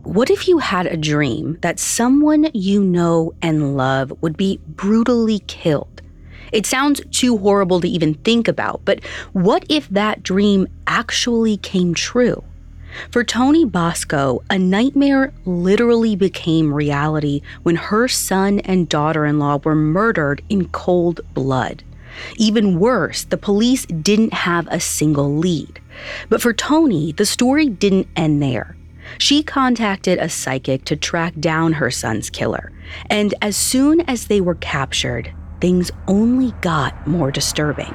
What if you had a dream that someone you know and love would be brutally killed? It sounds too horrible to even think about, but what if that dream actually came true? For Toni Bosco, a nightmare literally became reality when her son and daughter-in-law were murdered in cold blood. Even worse, the police didn't have a single lead. But for Toni, the story didn't end there. She contacted a psychic to track down her son's killer, and as soon as they were captured, things only got more disturbing.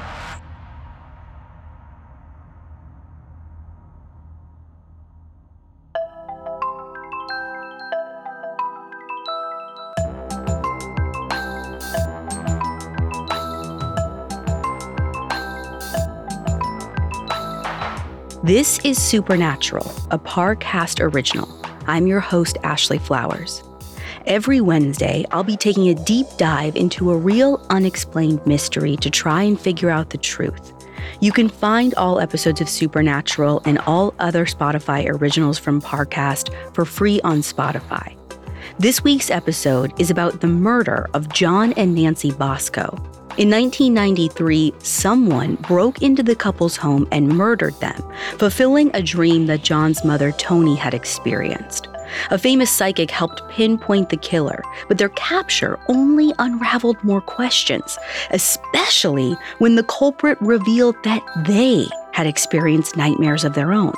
This is Supernatural, a Parcast original. I'm your host, Ashley Flowers. Every Wednesday, I'll be taking a deep dive into a real unexplained mystery to try and figure out the truth. You can find all episodes of Supernatural and all other Spotify originals from Parcast for free on Spotify. This week's episode is about the murder of John and Nancy Bosco. In 1993, someone broke into the couple's home and murdered them, fulfilling a dream that John's mother, Toni, had experienced. A famous psychic helped pinpoint the killer, but their capture only unraveled more questions, especially when the culprit revealed that they had experienced nightmares of their own.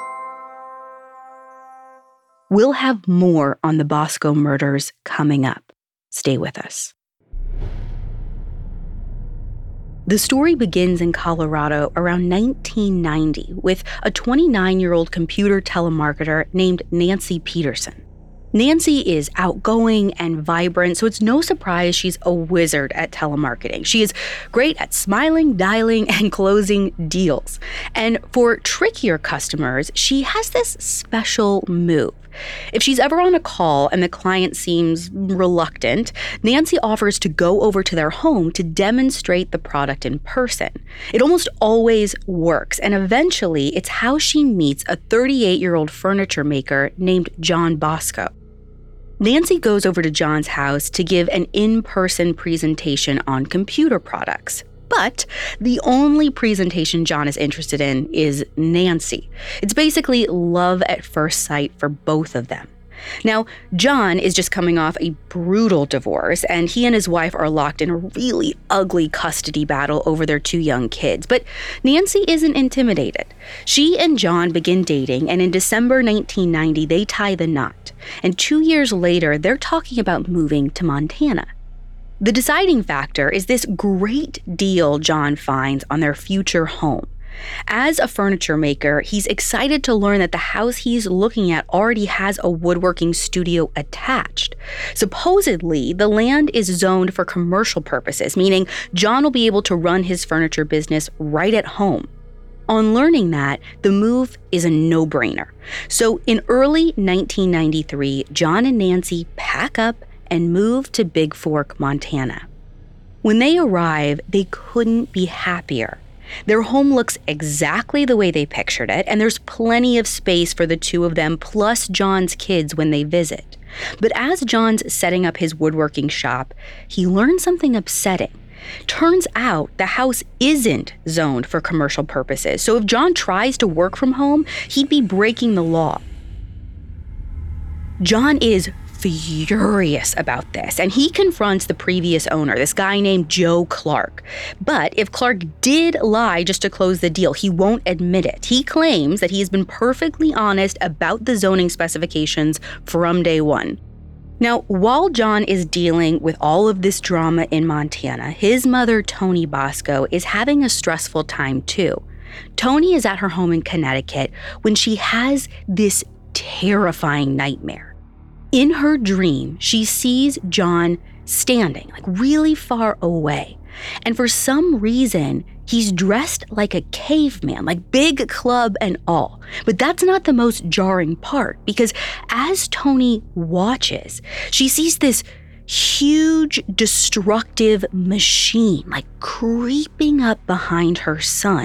We'll have more on the Bosco murders coming up. Stay with us. The story begins in Colorado around 1990 with a 29-year-old computer telemarketer named Nancy Peterson. Nancy is outgoing and vibrant, so it's no surprise she's a wizard at telemarketing. She is great at smiling, dialing, and closing deals. And for trickier customers, she has this special move. If she's ever on a call and the client seems reluctant, Nancy offers to go over to their home to demonstrate the product in person. It almost always works, and eventually it's how she meets a 38-year-old furniture maker named John Bosco. Nancy goes over to John's house to give an in-person presentation on computer products. But the only presentation John is interested in is Nancy. It's basically love at first sight for both of them. Now, John is just coming off a brutal divorce, and he and his wife are locked in a really ugly custody battle over their 2 young kids. But Nancy isn't intimidated. She and John begin dating, and in December 1990, they tie the knot. And 2 years later, they're talking about moving to Montana. The deciding factor is this great deal John finds on their future home. As a furniture maker, he's excited to learn that the house he's looking at already has a woodworking studio attached. Supposedly, the land is zoned for commercial purposes, meaning John will be able to run his furniture business right at home. On learning that, the move is a no-brainer. So in early 1993, John and Nancy pack up and move to Big Fork, Montana. When they arrive, they couldn't be happier. Their home looks exactly the way they pictured it, and there's plenty of space for the 2 of them plus John's kids when they visit. But as John's setting up his woodworking shop, he learns something upsetting. Turns out the house isn't zoned for commercial purposes, so if John tries to work from home, he'd be breaking the law. John is furious about this, and he confronts the previous owner, this guy named Joe Clark. But if Clark did lie just to close the deal, he won't admit it. He claims that he has been perfectly honest about the zoning specifications from day one. Now, while John is dealing with all of this drama in Montana, his mother, Toni Bosco, is having a stressful time too. Toni is at her home in Connecticut when she has this terrifying nightmare. In her dream, she sees John standing, really far away. And for some reason, he's dressed like a caveman, big club and all. But that's not the most jarring part, because as Toni watches, she sees this huge, destructive machine, creeping up behind her son.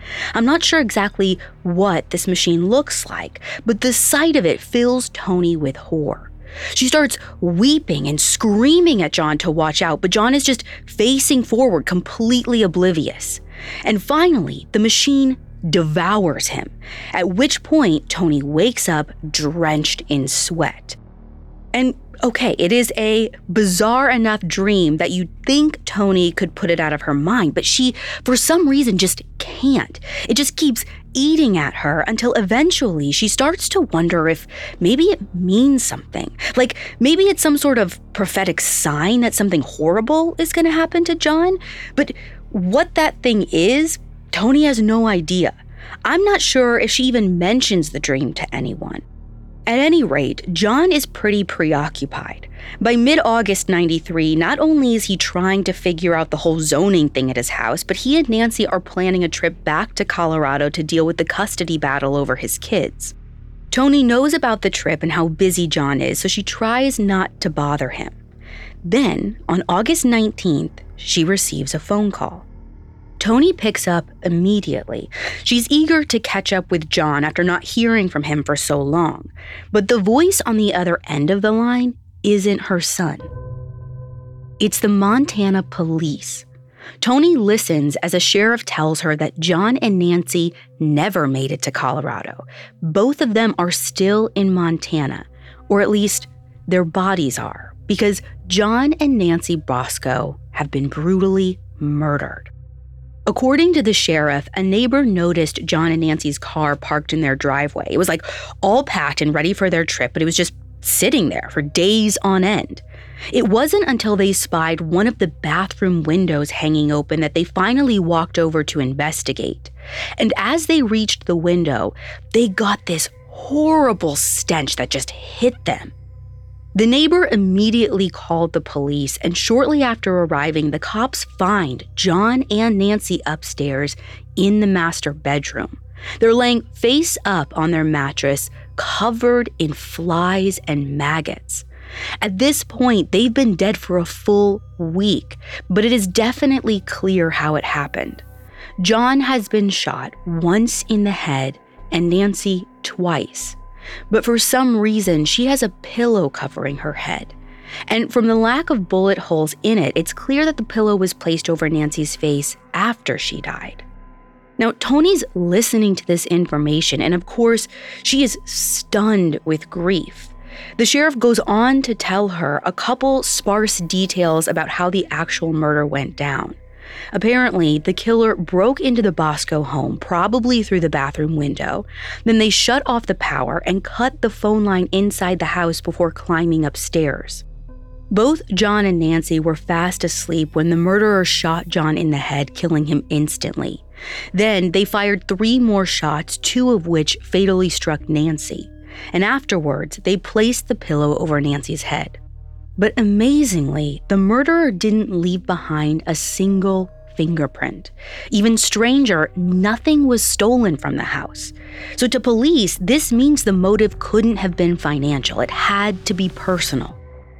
I'm not sure exactly what this machine looks like, but the sight of it fills Toni with horror. She starts weeping and screaming at John to watch out, but John is just facing forward, completely oblivious. And finally, the machine devours him, at which point Toni wakes up drenched in sweat. And okay, it is a bizarre enough dream that you'd think Toni could put it out of her mind, but she, for some reason, just can't. It just keeps eating at her until eventually she starts to wonder if maybe it means something. Like maybe it's some sort of prophetic sign that something horrible is going to happen to John. But what that thing is, Toni has no idea. I'm not sure if she even mentions the dream to anyone. At any rate, John is pretty preoccupied. By mid-August 93, not only is he trying to figure out the whole zoning thing at his house, but he and Nancy are planning a trip back to Colorado to deal with the custody battle over his kids. Toni knows about the trip and how busy John is, so she tries not to bother him. Then, on August 19th, she receives a phone call. Toni picks up immediately. She's eager to catch up with John after not hearing from him for so long. But the voice on the other end of the line isn't her son. It's the Montana police. Toni listens as a sheriff tells her that John and Nancy never made it to Colorado. Both of them are still in Montana, or at least their bodies are, because John and Nancy Bosco have been brutally murdered. According to the sheriff, a neighbor noticed John and Nancy's car parked in their driveway. It was like all packed and ready for their trip, but it was just sitting there for days on end. It wasn't until they spied one of the bathroom windows hanging open that they finally walked over to investigate. And as they reached the window, they got this horrible stench that just hit them. The neighbor immediately called the police, and shortly after arriving, the cops find John and Nancy upstairs in the master bedroom. They're laying face up on their mattress, covered in flies and maggots. At this point, they've been dead for a full week, but it is definitely clear how it happened. John has been shot once in the head and Nancy twice. But for some reason, she has a pillow covering her head. And from the lack of bullet holes in it, it's clear that the pillow was placed over Nancy's face after she died. Now, Toni's listening to this information, and of course, she is stunned with grief. The sheriff goes on to tell her a couple sparse details about how the actual murder went down. Apparently, the killer broke into the Bosco home, probably through the bathroom window. Then they shut off the power and cut the phone line inside the house before climbing upstairs. Both John and Nancy were fast asleep when the murderer shot John in the head, killing him instantly. Then they fired 3 more shots, 2 of which fatally struck Nancy. And afterwards, they placed the pillow over Nancy's head. But amazingly, the murderer didn't leave behind a single fingerprint. Even stranger, nothing was stolen from the house. So to police, this means the motive couldn't have been financial. It had to be personal.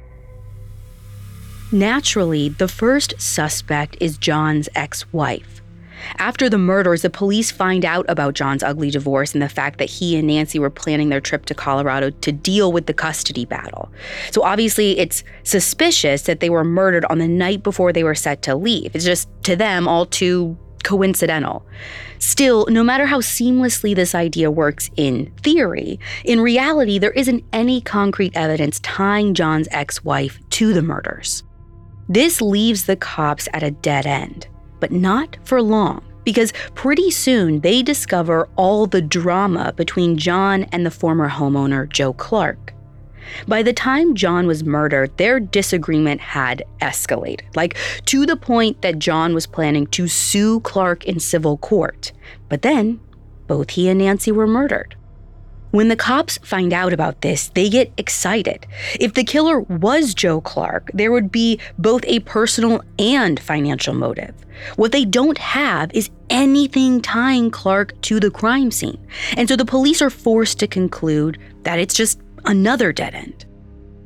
Naturally, the first suspect is John's ex-wife. After the murders, the police find out about John's ugly divorce and the fact that he and Nancy were planning their trip to Colorado to deal with the custody battle. So obviously, it's suspicious that they were murdered on the night before they were set to leave. It's just, to them, all too coincidental. Still, no matter how seamlessly this idea works in theory, in reality, there isn't any concrete evidence tying John's ex-wife to the murders. This leaves the cops at a dead end. But not for long, because pretty soon they discover all the drama between John and the former homeowner, Joe Clark. By the time John was murdered, their disagreement had escalated, like to the point that John was planning to sue Clark in civil court. But then, both he and Nancy were murdered. When the cops find out about this, they get excited. If the killer was Joe Clark, there would be both a personal and financial motive. What they don't have is anything tying Clark to the crime scene. And so the police are forced to conclude that it's just another dead end.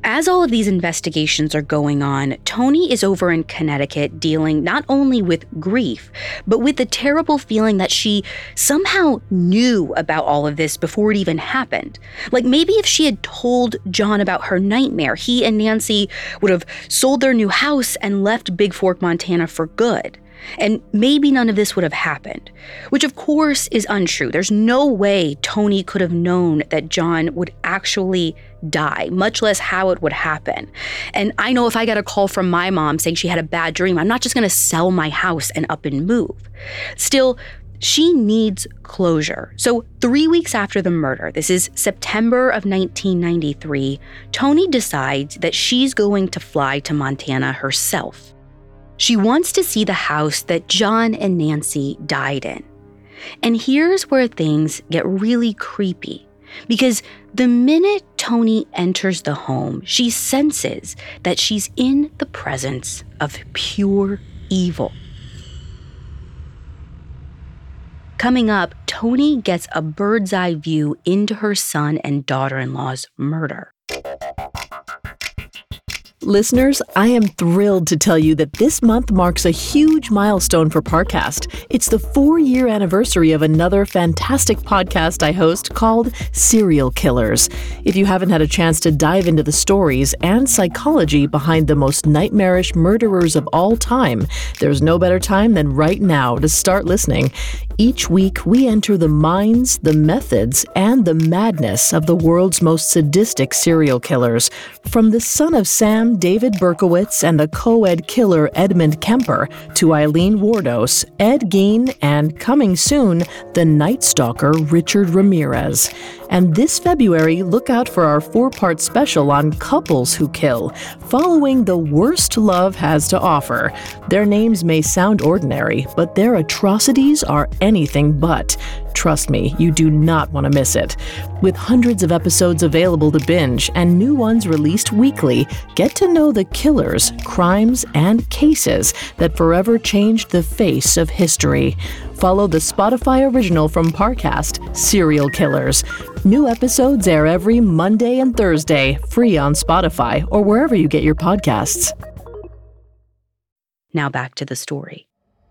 As all of these investigations are going on, Toni is over in Connecticut dealing not only with grief, but with the terrible feeling that she somehow knew about all of this before it even happened. Like maybe if she had told John about her nightmare, he and Nancy would have sold their new house and left Big Fork, Montana for good. And maybe none of this would have happened, which of course is untrue. There's no way Toni could have known that John would actually die, much less how it would happen. And I know if I got a call from my mom saying she had a bad dream, I'm not just going to sell my house and up and move. Still, she needs closure. So 3 weeks after the murder, this is September of 1993, Toni decides that she's going to fly to Montana herself. She wants to see the house that John and Nancy died in. And here's where things get really creepy, because the minute Toni enters the home, she senses that she's in the presence of pure evil. Coming up, Toni gets a bird's eye view into her son and daughter-in-law's murder. Listeners, I am thrilled to tell you that this month marks a huge milestone for Parcast. It's the 4-year anniversary of another fantastic podcast I host called Serial Killers. If you haven't had a chance to dive into the stories and psychology behind the most nightmarish murderers of all time, there's no better time than right now to start listening. Each week, we enter the minds, the methods, and the madness of the world's most sadistic serial killers. From the son of Sam, David Berkowitz, and the co-ed killer Edmund Kemper, to Eileen Wardos, Ed Gein, and coming soon, the Night Stalker Richard Ramirez. And this February, look out for our 4-part special on couples who kill, following the worst love has to offer. Their names may sound ordinary, but their atrocities are anything but. Trust me, you do not want to miss it. With hundreds of episodes available to binge and new ones released weekly, get to know the killers, crimes, and cases that forever changed the face of history. Follow the Spotify original from Parcast, Serial Killers. New episodes air every Monday and Thursday, free on Spotify or wherever you get your podcasts. Now back to the story.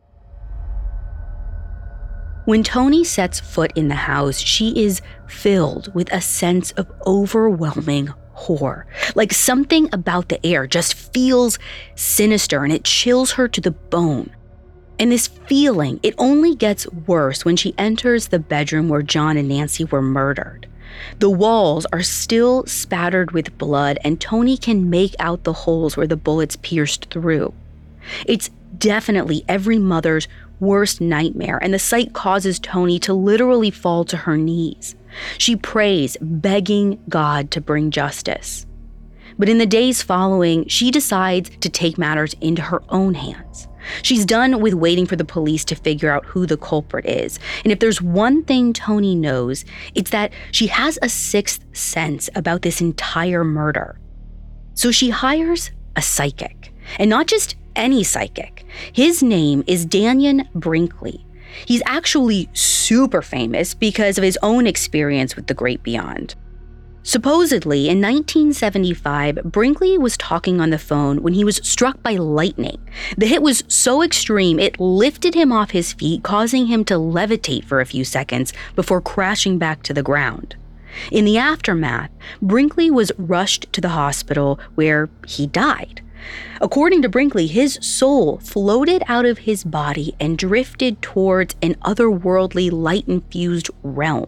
When Toni sets foot in the house, she is filled with a sense of overwhelming horror. Like something about the air just feels sinister and it chills her to the bone. And this feeling, it only gets worse when she enters the bedroom where John and Nancy were murdered. The walls are still spattered with blood, and Toni can make out the holes where the bullets pierced through. It's definitely every mother's worst nightmare, and the sight causes Toni to literally fall to her knees. She prays, begging God to bring justice. But in the days following, she decides to take matters into her own hands. She's done with waiting for the police to figure out who the culprit is. And if there's one thing Toni knows, it's that she has a sixth sense about this entire murder. So she hires a psychic, and not just any psychic. His name is Dannion Brinkley. He's actually super famous because of his own experience with the great beyond. Supposedly, in 1975, Brinkley was talking on the phone when he was struck by lightning. The hit was so extreme, it lifted him off his feet, causing him to levitate for a few seconds before crashing back to the ground. In the aftermath, Brinkley was rushed to the hospital where he died. According to Brinkley, his soul floated out of his body and drifted towards an otherworldly light-infused realm.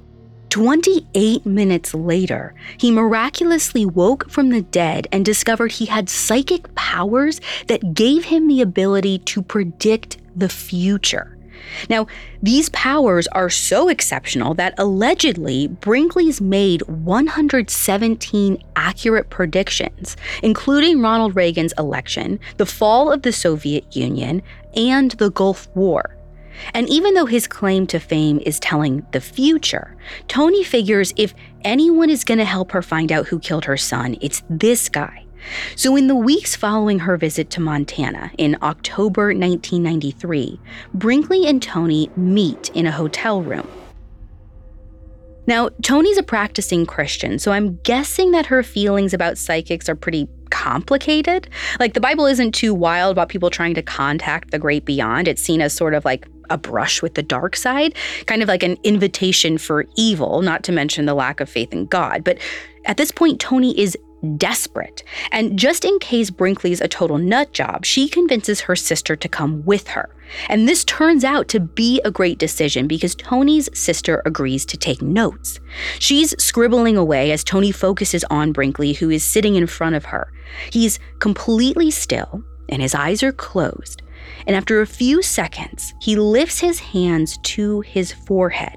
28 minutes later, he miraculously woke from the dead and discovered he had psychic powers that gave him the ability to predict the future. Now, these powers are so exceptional that allegedly Brinkley's made 117 accurate predictions, including Ronald Reagan's election, the fall of the Soviet Union, and the Gulf War. And even though his claim to fame is telling the future, Toni figures if anyone is going to help her find out who killed her son, it's this guy. So in the weeks following her visit to Montana in October 1993, Brinkley and Toni meet in a hotel room. Now, Toni's a practicing Christian, so I'm guessing that her feelings about psychics are pretty complicated. Like, the Bible isn't too wild about people trying to contact the great beyond. It's seen as sort of like a brush with the dark side, kind of like an invitation for evil, not to mention the lack of faith in God. But at this point, Toni is desperate. And just in case Brinkley's a total nut job, she convinces her sister to come with her. And this turns out to be a great decision because Toni's sister agrees to take notes. She's scribbling away as Toni focuses on Brinkley, who is sitting in front of her. He's completely still and his eyes are closed. And after a few seconds, he lifts his hands to his forehead.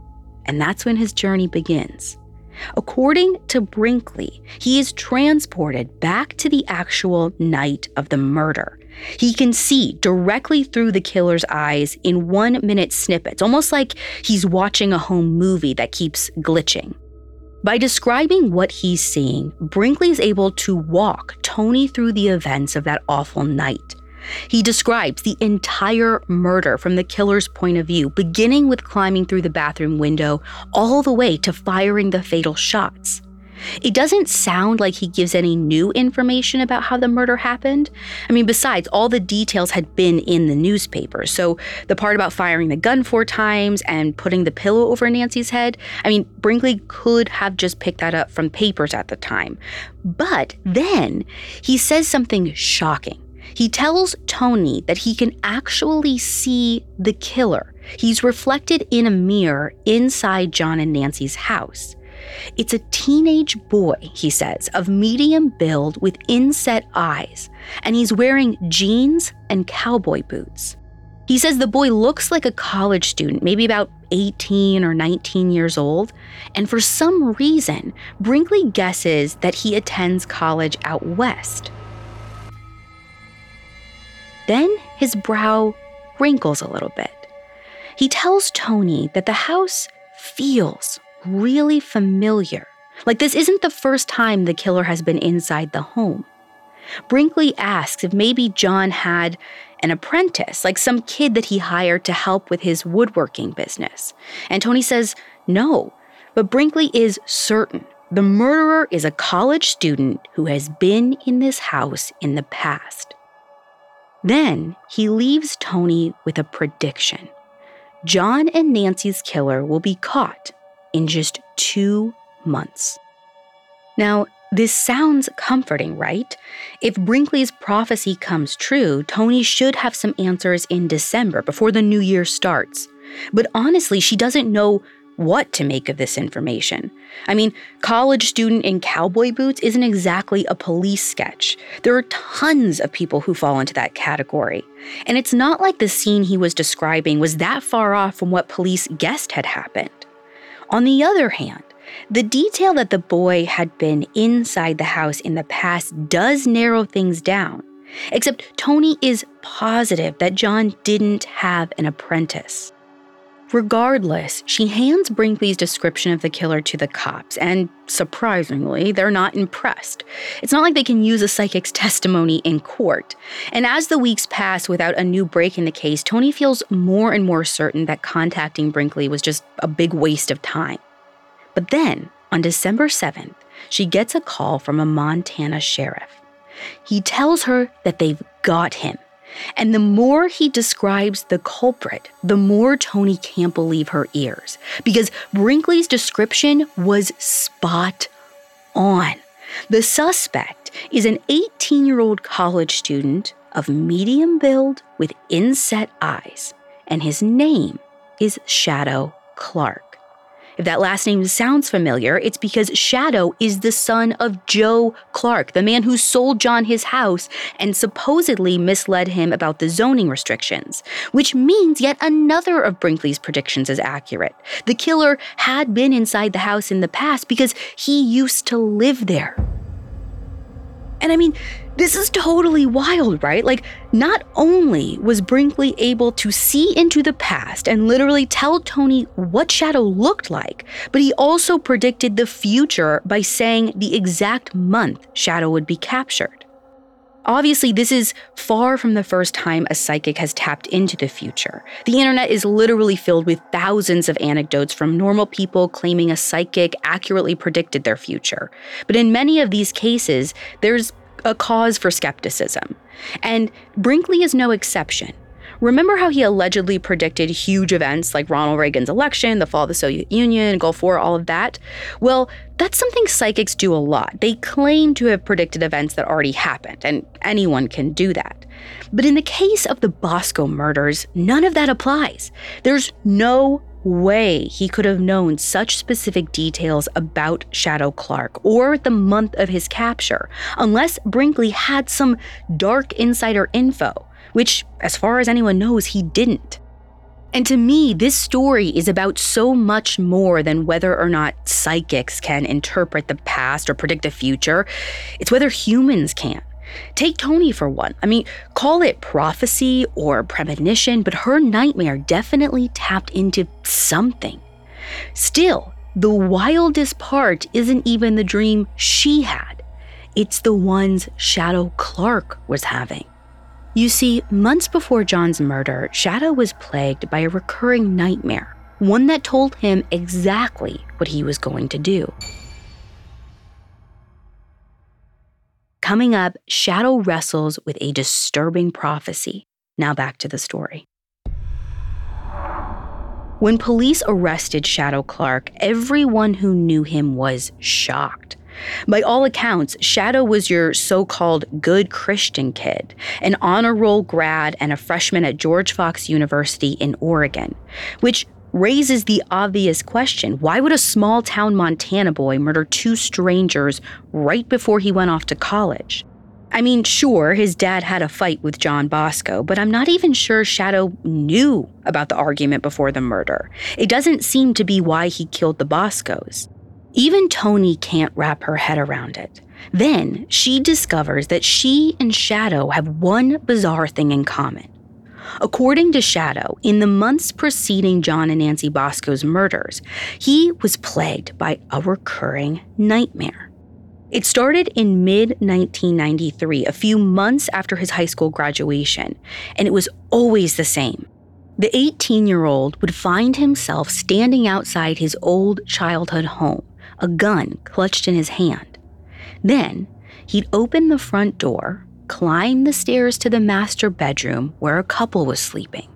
And that's when his journey begins. According to Brinkley, he is transported back to the actual night of the murder. He can see directly through the killer's eyes in 1-minute snippets, almost like he's watching a home movie that keeps glitching. By describing what he's seeing, Brinkley is able to walk Toni through the events of that awful night. He describes the entire murder from the killer's point of view, beginning with climbing through the bathroom window all the way to firing the fatal shots. It doesn't sound like he gives any new information about how the murder happened. I mean, besides, all the details had been in the newspaper. So the part about firing the gun 4 times and putting the pillow over Nancy's head, I mean, Brinkley could have just picked that up from papers at the time. But then he says something shocking. He tells Toni that he can actually see the killer. He's reflected in a mirror inside John and Nancy's house. It's a teenage boy, he says, of medium build with inset eyes, and he's wearing jeans and cowboy boots. He says the boy looks like a college student, maybe about 18 or 19 years old, and for some reason, Brinkley guesses that he attends college out west. Then his brow wrinkles a little bit. He tells Toni that the house feels really familiar. Like this isn't the first time the killer has been inside the home. Brinkley asks if maybe John had an apprentice, like some kid that he hired to help with his woodworking business. And Toni says no, but Brinkley is certain the murderer is a college student who has been in this house in the past. Then he leaves Toni with a prediction. John and Nancy's killer will be caught in just 2 months. Now, this sounds comforting, right? If Brinkley's prophecy comes true, Toni should have some answers in December before the new year starts. But honestly, she doesn't know what to make of this information. I mean, college student in cowboy boots isn't exactly a police sketch. There are tons of people who fall into that category. And it's not like the scene he was describing was that far off from what police guessed had happened. On the other hand, the detail that the boy had been inside the house in the past does narrow things down. Except Toni is positive that John didn't have an apprentice. Regardless, she hands Brinkley's description of the killer to the cops, and surprisingly, they're not impressed. It's not like they can use a psychic's testimony in court. And as the weeks pass without a new break in the case, Toni feels more and more certain that contacting Brinkley was just a big waste of time. But then, on December 7th, she gets a call from a Montana sheriff. He tells her that they've got him. And the more he describes the culprit, the more Toni can't believe her ears. Because Brinkley's description was spot on. The suspect is an 18-year-old college student of medium build with inset eyes. And his name is Shadow Clark. If that last name sounds familiar, it's because Shadow is the son of Joe Clark, the man who sold John his house and supposedly misled him about the zoning restrictions, which means yet another of Brinkley's predictions is accurate. The killer had been inside the house in the past because he used to live there. And I mean, this is totally wild, right? Like, not only was Brinkley able to see into the past and literally tell Toni what Shadow looked like, but he also predicted the future by saying the exact month Shadow would be captured. Obviously, this is far from the first time a psychic has tapped into the future. The internet is literally filled with thousands of anecdotes from normal people claiming a psychic accurately predicted their future. But in many of these cases, there's a cause for skepticism. And Brinkley is no exception. Remember how he allegedly predicted huge events like Ronald Reagan's election, the fall of the Soviet Union, Gulf War, all of that? Well, that's something psychics do a lot. They claim to have predicted events that already happened, and anyone can do that. But in the case of the Bosco murders, none of that applies. There's no way he could have known such specific details about Shadow Clark or the month of his capture, unless Brinkley had some dark insider info, which, as far as anyone knows, he didn't. And to me, this story is about so much more than whether or not psychics can interpret the past or predict the future. It's whether humans can. Take Toni for one. I mean, call it prophecy or premonition, but her nightmare definitely tapped into something. Still, the wildest part isn't even the dream she had. It's the ones Shadow Clark was having. You see, months before John's murder, Shadow was plagued by a recurring nightmare, one that told him exactly what he was going to do. Coming up, Shadow wrestles with a disturbing prophecy. Now back to the story. When police arrested Shadow Clark, everyone who knew him was shocked. By all accounts, Shadow was your so-called good Christian kid, an honor roll grad and a freshman at George Fox University in Oregon, which raises the obvious question: why would a small-town Montana boy murder two strangers right before he went off to college? I mean, sure, his dad had a fight with John Bosco, but I'm not even sure Shadow knew about the argument before the murder. It doesn't seem to be why he killed the Boscos. Even Toni can't wrap her head around it. Then she discovers that she and Shadow have one bizarre thing in common. According to Shadow, in the months preceding John and Nancy Bosco's murders, he was plagued by a recurring nightmare. It started in mid-1993, a few months after his high school graduation, and it was always the same. The 18-year-old would find himself standing outside his old childhood home, a gun clutched in his hand. Then, he'd open the front door, climb the stairs to the master bedroom where a couple was sleeping.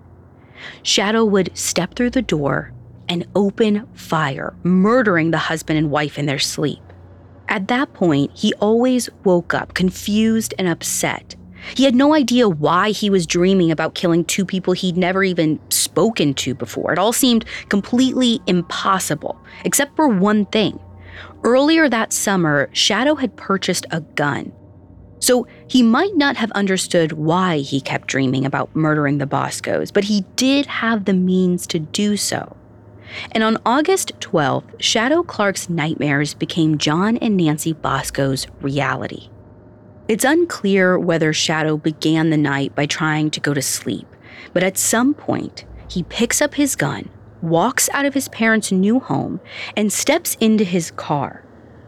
Shadow would step through the door and open fire, murdering the husband and wife in their sleep. At that point, he always woke up confused and upset. He had no idea why he was dreaming about killing two people he'd never even spoken to before. It all seemed completely impossible, except for one thing. Earlier that summer, Shadow had purchased a gun. So he might not have understood why he kept dreaming about murdering the Boscos, but he did have the means to do so. And on August 12th, Shadow Clark's nightmares became John and Nancy Bosco's reality. It's unclear whether Shadow began the night by trying to go to sleep, but at some point, he picks up his gun, walks out of his parents' new home, and steps into his car.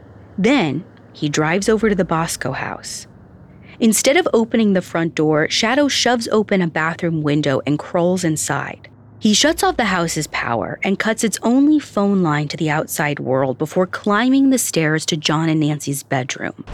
Then, he drives over to the Bosco house. Instead of opening the front door, Shadow shoves open a bathroom window and crawls inside. He shuts off the house's power and cuts its only phone line to the outside world before climbing the stairs to John and Nancy's bedroom.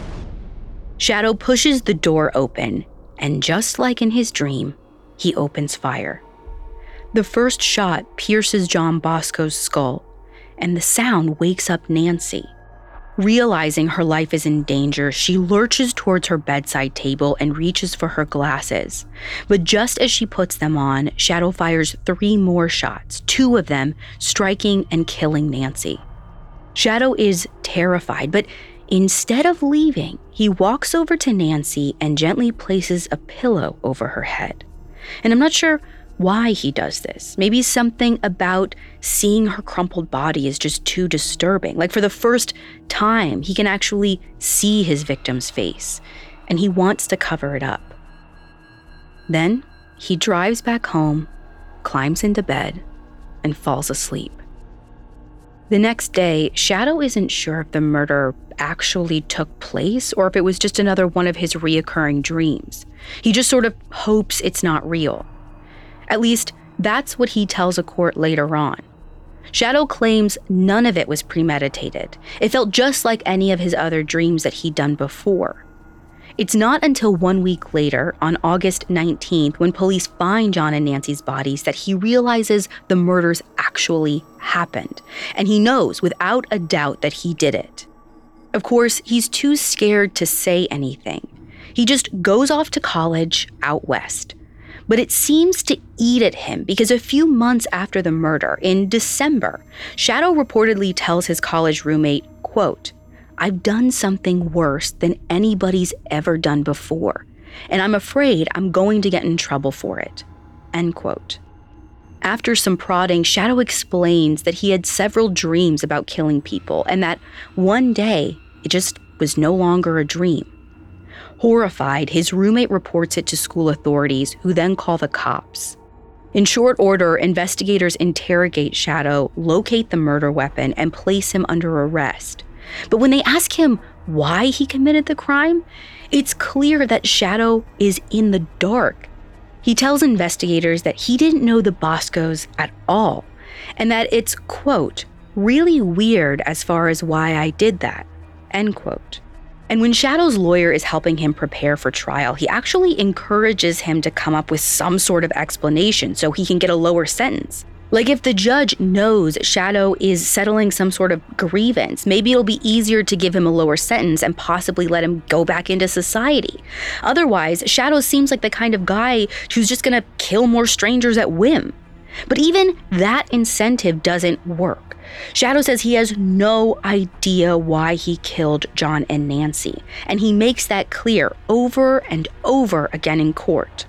Shadow pushes the door open, and just like in his dream, he opens fire. The first shot pierces John Bosco's skull, and the sound wakes up Nancy. Realizing her life is in danger, she lurches towards her bedside table and reaches for her glasses. But just as she puts them on, Shadow fires 3 more shots, 2 of them striking and killing Nancy. Shadow is terrified, but instead of leaving, he walks over to Nancy and gently places a pillow over her head. And I'm not sure why he does this. Maybe something about seeing her crumpled body is just too disturbing. Like, for the first time, he can actually see his victim's face, and he wants to cover it up. Then he drives back home, climbs into bed, and falls asleep. The next day, Shadow isn't sure if the murder actually took place or if it was just another one of his reoccurring dreams. He just sort of hopes it's not real. At least, that's what he tells a court later on. Shadow claims none of it was premeditated. It felt just like any of his other dreams that he'd done before. It's not until 1 week later, on August 19th, when police find John and Nancy's bodies, that he realizes the murders actually happened. And he knows without a doubt that he did it. Of course, he's too scared to say anything. He just goes off to college out west. But it seems to eat at him because a few months after the murder, in December, Shadow reportedly tells his college roommate, quote, "I've done something worse than anybody's ever done before, and I'm afraid I'm going to get in trouble for it." End quote. After some prodding, Shadow explains that he had several dreams about killing people and that one day it just was no longer a dream. Horrified, his roommate reports it to school authorities, who then call the cops. In short order, investigators interrogate Shadow, locate the murder weapon, and place him under arrest. But when they ask him why he committed the crime, it's clear that Shadow is in the dark. He tells investigators that he didn't know the Boscos at all, and that it's, quote, "really weird as far as why I did that," end quote. And when Shadow's lawyer is helping him prepare for trial, he actually encourages him to come up with some sort of explanation so he can get a lower sentence. Like if the judge knows Shadow is settling some sort of grievance, maybe it'll be easier to give him a lower sentence and possibly let him go back into society. Otherwise, Shadow seems like the kind of guy who's just gonna kill more strangers at whim. But even that incentive doesn't work. Shadow says he has no idea why he killed John and Nancy, and he makes that clear over and over again in court.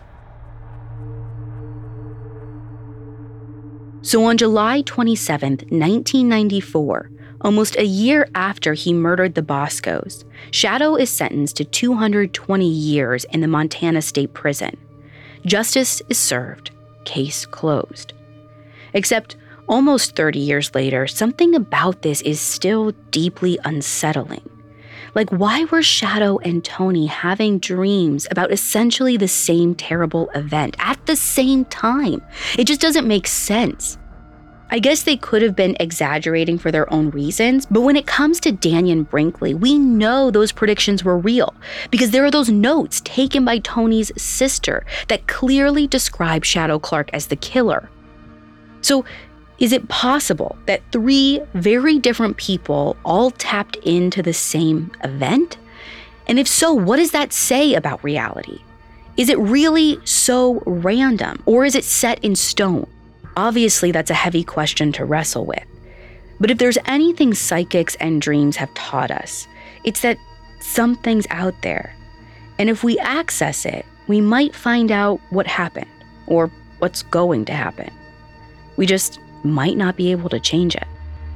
So on July 27th, 1994, almost a year after he murdered the Boscos, Shadow is sentenced to 220 years in the Montana State Prison. Justice is served, case closed. Except almost 30 years later, something about this is still deeply unsettling. Like, why were Shadow and Tony having dreams about essentially the same terrible event at the same time? It just doesn't make sense. I guess they could have been exaggerating for their own reasons, but when it comes to Dannion Brinkley, we know those predictions were real because there are those notes taken by Tony's sister that clearly describe Shadow Clark as the killer. So, is it possible that three very different people all tapped into the same event? And if so, what does that say about reality? Is it really so random, or is it set in stone? Obviously, that's a heavy question to wrestle with. But if there's anything psychics and dreams have taught us, it's that something's out there. And if we access it, we might find out what happened, or what's going to happen. We just might not be able to change it.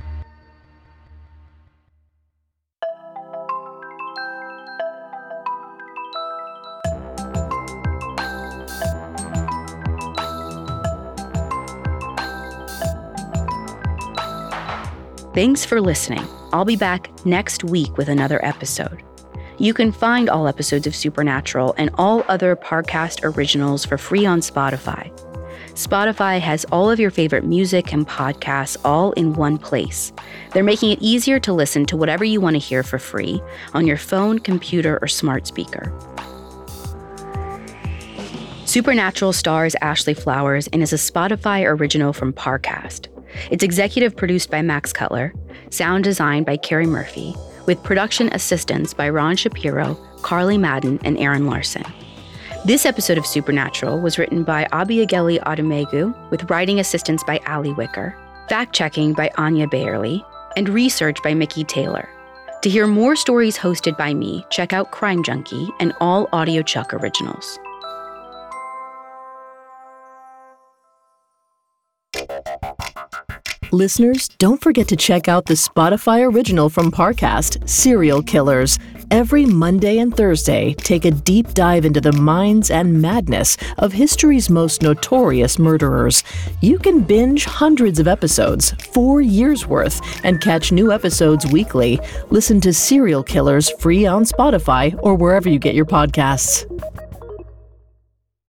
Thanks for listening. I'll be back next week with another episode. You can find all episodes of Supernatural and all other Parcast originals for free on Spotify. Spotify has all of your favorite music and podcasts all in one place. They're making it easier to listen to whatever you want to hear for free on your phone, computer, or smart speaker. Supernatural stars Ashley Flowers and is a Spotify original from Parcast. It's executive produced by Max Cutler, sound designed by Carrie Murphy, with production assistance by Ron Shapiro, Carly Madden, and Aaron Larson. This episode of Supernatural was written by Abiageli Adumegu, with writing assistance by Allie Wicker, fact-checking by Anya Bayerly, and research by Mickey Taylor. To hear more stories hosted by me, check out Crime Junkie and all Audio Chuck originals. Listeners, don't forget to check out the Spotify original from Parcast, Serial Killers. Every Monday and Thursday, take a deep dive into the minds and madness of history's most notorious murderers. You can binge hundreds of episodes, 4 years worth, and catch new episodes weekly. Listen to Serial Killers free on Spotify or wherever you get your podcasts.